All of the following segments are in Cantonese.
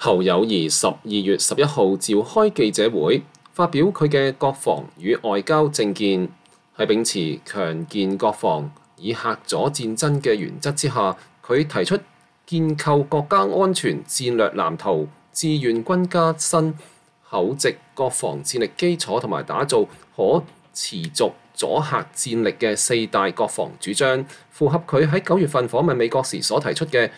侯友宜12月11號召開記者會，發表佢嘅國防與外交政見。喺秉持強健國防以嚇阻戰爭嘅原則之下，佢提出建構國家安全戰略藍圖、志願軍加薪、厚植國防戰力基礎同埋打造可持續阻嚇戰力嘅4大國防主張，符合佢喺9月份訪問美國時所提出嘅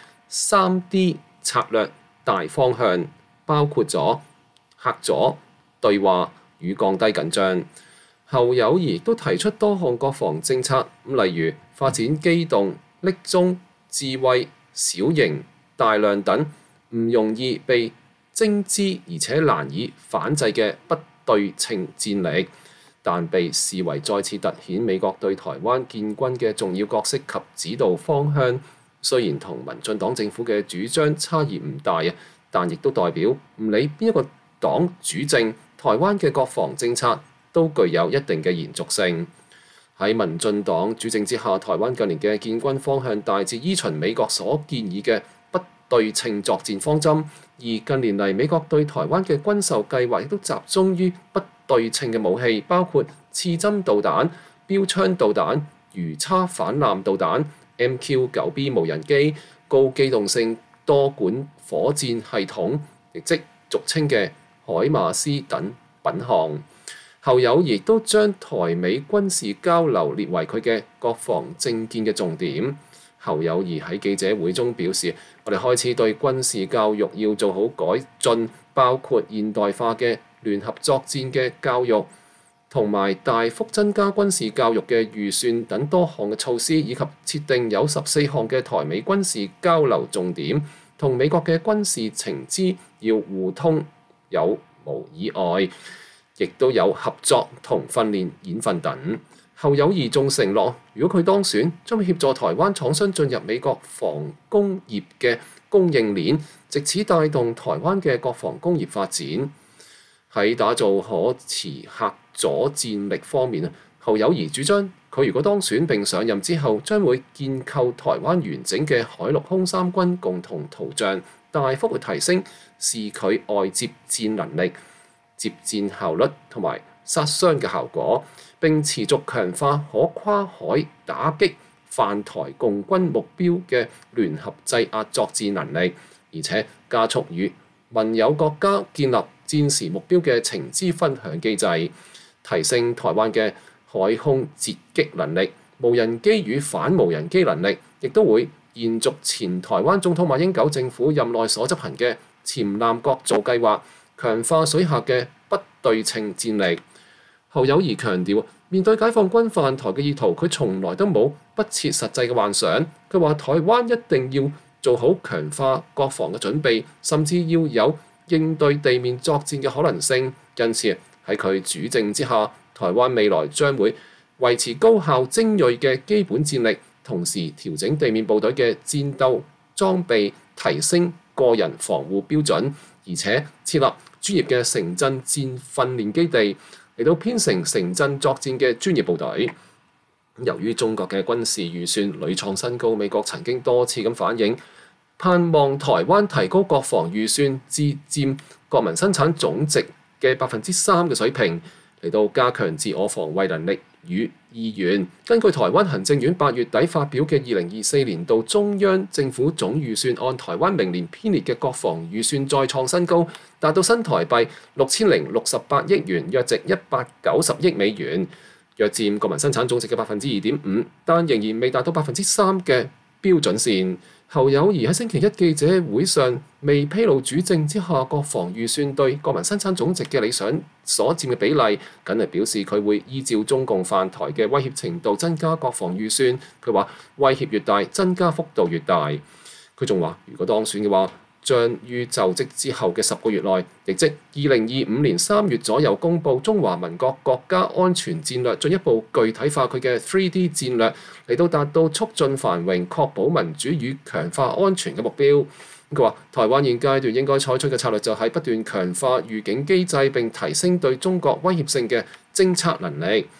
3D 策略大方向，包括咗嚇阻、對話與降低緊張。侯友宜都提出多項國防政策，例如發展機動、匿蹤、智慧、小型、大量等唔容易被偵知而且難以反制嘅不對稱戰力，但被視為再次突顯美國對台灣建軍嘅重要角色及指導方向。雖然同民進黨政府嘅主張差異唔大，但亦都代表唔理邊一個黨主政，台灣嘅國防政策都具有一定嘅延續性。喺民進黨主政之下，台灣近年嘅建軍方向大致依循美國所建議嘅不對稱作戰方針，而近年嚟美國對台灣嘅軍售計劃亦都集中於不對稱嘅武器，包括刺針導彈、標槍導彈、魚叉反艦導彈、MQ-9B 無人機、高機動性多管火箭系統，亦即俗稱嘅海馬斯等品項。侯友宜都將台美軍事交流列為佢嘅國防政見嘅重點。侯友宜喺記者會中表示：我哋開始對軍事教育要做好改進，包括現代化嘅聯合作戰嘅教育，同埋大幅增加軍事教育嘅預算等多項嘅措施，以及設定有14項嘅台美軍事交流重點，同美國嘅軍事情資要互通有無以外，亦都有合作同訓練演訓等。侯友宜仲承諾，如果佢當選，將會協助台灣廠商進入美國防工業嘅供應鏈，藉此帶動台灣嘅國防工業發展。喺打造可持嚇阻戰力方面，侯友宜主張，佢如果當選並上任之後，將會建構台灣完整嘅海陸空三軍共同圖像，大幅去提升視距外接戰能力、接戰效率同埋殺傷嘅效果，並持續強化可跨海打擊犯台共軍目標嘅聯合制壓作戰能力，而且加速與盟友國家建立戰時目標嘅情資分享機制，提升台灣嘅海空截擊能力、無人機與反無人機能力，亦都會延續前台灣總統馬英九政府任內所執行嘅潛艦國造計劃，強化水下嘅不對稱戰力。侯友宜強調，面對解放軍犯台嘅意圖，佢從來都冇不切實際嘅幻想。佢話台灣一定要做好強化國防嘅準備，甚至要有應對地面作戰嘅可能性。因此喺佢主政之下，台灣未來將會維持高效精鋭嘅基本戰力，同時調整地面部隊嘅戰鬥裝備，提升個人防護標準，而且設立專業嘅城鎮戰訓練基地，嚟到編成城鎮作戰嘅專業部隊。由於中國嘅軍事預算屢創新高，美國曾經多次咁反映，盼望台灣提高國防預算至佔國民生產總值嘅3%嘅水平，嚟到加強自我防衛能力與意願。根據台灣行政院8月底發表嘅2024年度中央政府總預算案，台灣明年編列嘅國防預算再創新高，達到新台幣6068億元，約值190億美元，約佔國民生產總值嘅2.5%，但仍然未達到3%嘅標準線。侯友宜喺星期一記者會上未披露主政之下國防預算對國民生產總值嘅理想所佔嘅比例，僅係表示佢會依照中共犯台嘅威脅程度增加國防預算。佢話威脅越大，增加幅度越大。佢仲話，如果當選嘅話，將於就職之後嘅10個月內，亦即2025年3月左右公佈中華民國國家安全戰略，進一步具體化佢嘅 3D 戰略，嚟到達到促進繁榮、確保民主與強化安全嘅目標。佢話台灣現階段應該採取嘅策略就係不斷強化預警機制，並提升對中國威脅性嘅偵測能力。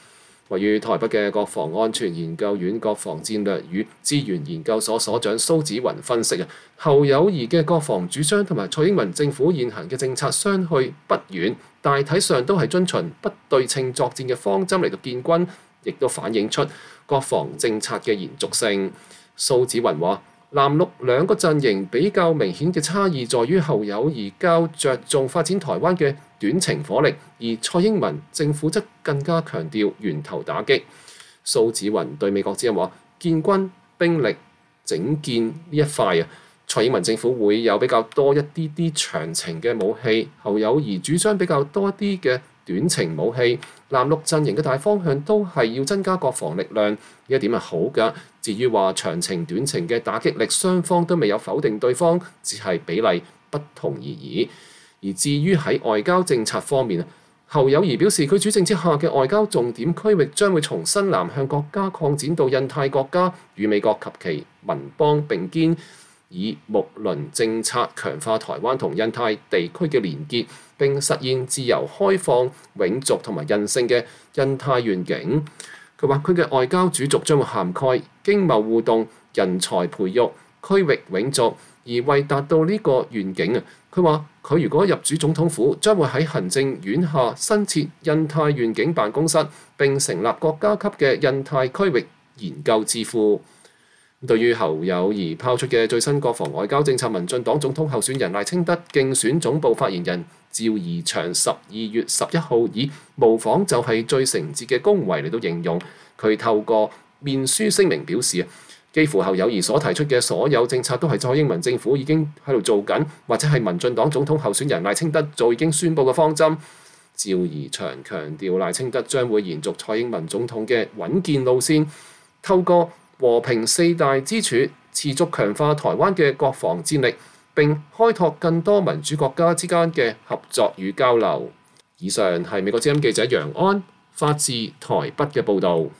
位於台北嘅國防安全研究院國防戰略與資源研究所所長蘇紫雲分析侯友宜嘅國防主張同埋蔡英文政府現行嘅政策相去不遠，大體上都係遵循不對稱作戰嘅方針嚟到建軍，亦都反映出國防政策嘅延續性。蘇紫雲話：藍綠兩個陣營比較明顯嘅差異在於侯友宜較着重發展台灣嘅短程火力，而蔡英文政府則更加強調源頭打擊。蘇紫雲對美國之音話：建軍兵力整建呢一塊蔡英文政府會有比較多一啲長程嘅武器，侯友宜主張比較多啲嘅短程武器。藍綠陣營嘅大方向都係要增加國防力量，呢一點係好㗎。至於話長程短程嘅打擊力，雙方都未有否定對方，只係比例不同而已。而至於喺外交政策方面，侯友宜表示，佢主政之下嘅外交重點區域將會從新南向國家擴展到印太國家，與美國及其盟邦並肩，以睦鄰政策強化台灣同印太地區嘅連結，並實現自由開放、永續同埋韌性嘅印太願景。佢話：佢嘅外交主軸將會涵蓋經貿互動、人才培育、區域永續，而為達到呢個願景佢話佢如果入主總統府，將會喺行政院下新設印太願景辦公室，並成立國家級嘅印太區域研究智庫。對於侯友宜拋出嘅最新國防外交政策，民進黨總統候選人賴清德競選總部發言人趙怡翔12月11號以模仿就係最誠摯嘅恭維嚟到形容。佢透過面書聲明表示，幾乎侯友宜所提出嘅所有政策都係蔡英文政府已經喺度做緊，或者係民進黨總統候選人賴清德早已經宣布嘅方針。趙怡翔強調賴清德將會延續蔡英文總統嘅穩健路線，透過和平四大支柱，持續強化台灣嘅國防戰力，並開拓更多民主國家之間嘅合作與交流。以上係美國之音記者楊安發自台北嘅報導。